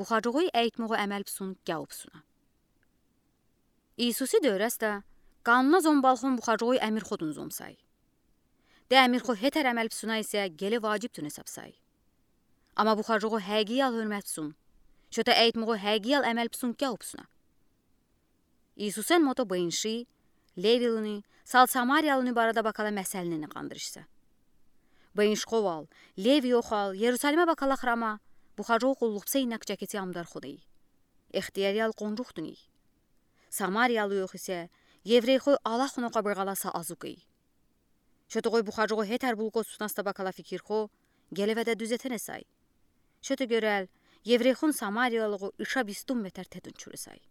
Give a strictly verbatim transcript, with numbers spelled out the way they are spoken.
Բուխաջողոյի այդմողը əməl psun գաուպսունա։ İsusi dövrəstə qanuna zon balxon buxacığoy əmir xodun zomsay. De əmir xo heter əməl psuna isə gələ vacib tün hesabsay. Amma buxacığı həqiqiyal hörmət psun. Şötə əydmığı həqiqiyal əməl psun gaupsuna. İsusen moto bayınşı, Levilini, sal Samariyalını barada bakala məsəlini qandırışsa. Bayınş qoval, Levi oxal, Yerusalimə bakala xrama, buxacığı qulluqsa inak cəketi amdar xoday. İxtiyariyal qonruqduni. Samariyalı yox isə, Yevrey xoy Allah xunu qabırğalasa azuqıy. Şötə qoy buxacığı heter bulqos tunasta bakala fikir xo, gəlevədə düzətən esay. Şötə görəl, Yevrey xun Samariyalığı işa bistum metər tedun çürüsay.